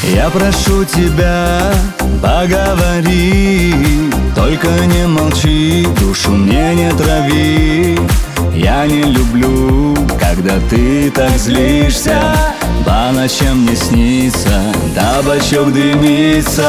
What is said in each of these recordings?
Я прошу тебя, поговори, только не молчи, душу мне не трави. Я не люблю, когда ты так злишься, по ночам мне снится, табачок дымится.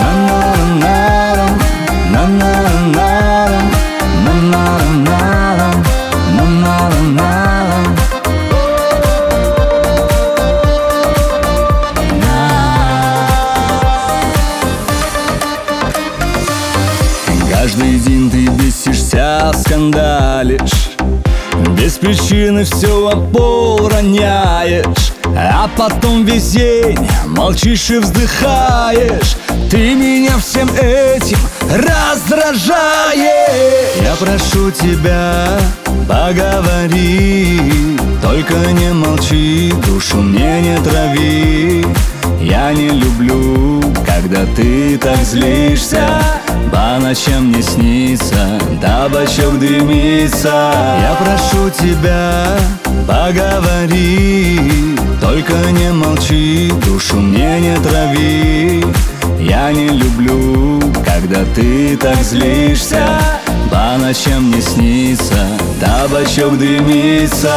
Каждый день ты бесишься, скандалишь, без причины все об пол роняешь, а потом весь день молчишь и вздыхаешь. Ты меня всем этим раздражаешь. Я прошу тебя, поговори, только не молчи, душу мне не трави. Я не люблю, когда ты так злишься, по ночам мне снится, табачок дымится. Я прошу тебя, поговори, только не молчи, душу мне не трави. Я не люблю, когда ты так злишься, по ночам мне снится, табачок дымится.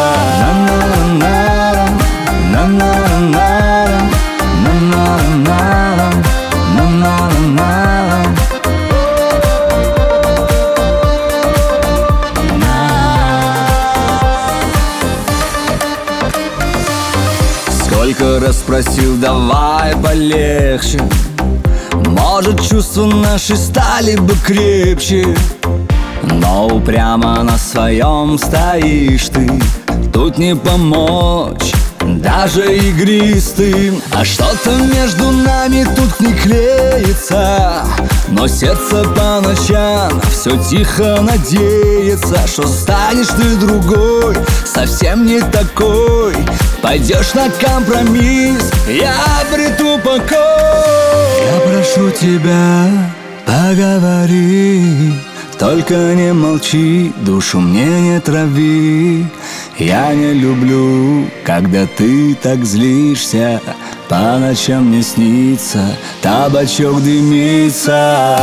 Сколько раз просил, давай полегче, может, чувства наши стали бы крепче, но упрямо на своем стоишь ты. Тут не помочь даже игристым, а что-то между нами тут не клеится. Но сердце по ночам все тихо надеется, что станешь ты другой, совсем не такой. Пойдешь на компромисс, я обрету покой. Я прошу тебя, поговори, только не молчи, душу мне не трави. Я не люблю, когда ты так злишься, по ночам мне снится, табачок дымится.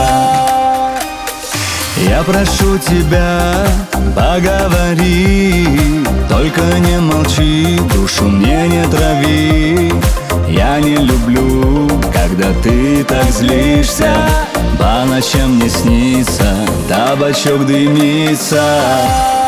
Я прошу тебя, поговори, только не молчи, душу мне не трави. Я не люблю, когда ты так злишься, по ночам мне снится, табачок дымится.